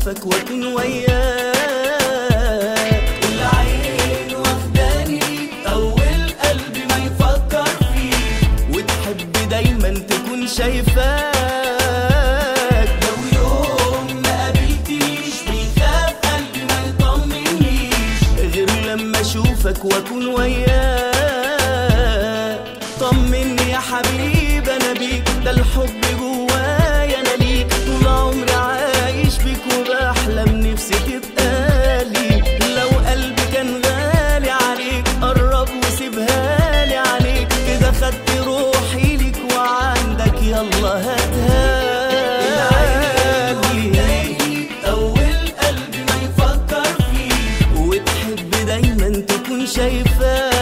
اشوفك واكون وياك. العين واخداني اول قلبي ما يفكر فيك، وتحب دايما تكون شايفاك. لو يوم ما قابلتنيش بيخاف قلبي ما يطمنيش، غير لما اشوفك واكون وياك. طمني يا حبيب انا بيك، ده الحب جوايا انا ليك، طول عمري عايش بيك وبحلم نفسي تبقى لي. لو قلبي كان غالي عليك قرب وسيبها لي عليك، كده خدت روحي ليك وعندك يلا هاتها لي. اول قلبي ما يفكر فيك، وتحب دايما تكون شايفاك.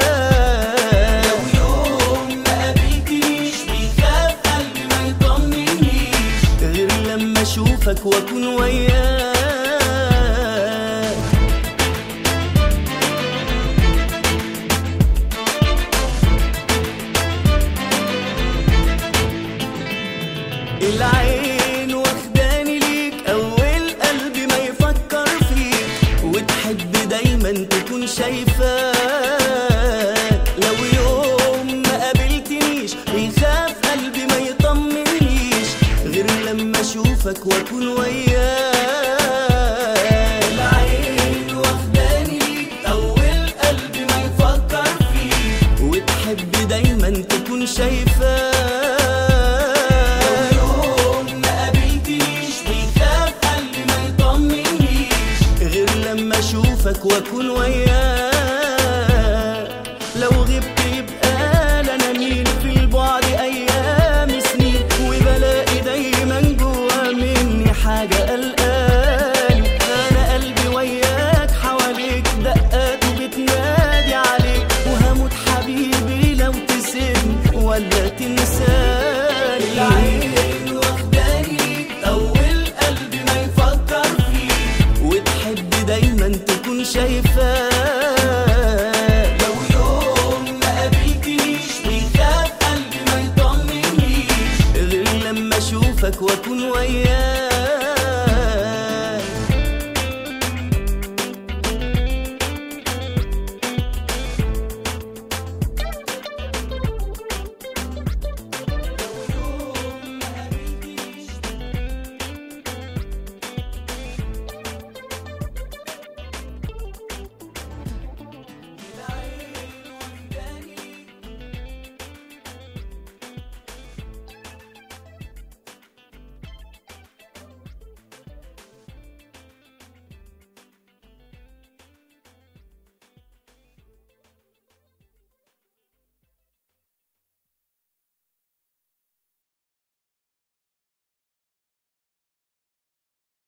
اشوفك واكون وياك. العين واخداني ليك اول قلبي ما يفكر فيك، وتحب دايما تكون شايفاك. لو يوم ما قابلتنيش بيخاف قلبي ما يطمنيش، غير لما اشوفك واكون وياك. العين واخداني ليك اول قلبي ما يفكر فيك، وتحب دايما تكون شايفاك. لو يوم ما قابلتنيش بيخاف قلبي ما يطمنيش، غير لما اشوفك واكون وياك. لو غبت يبقى لنا مين في البعد ايام سنين، وبلاقي دايما جوا مني حاجة قلقانة.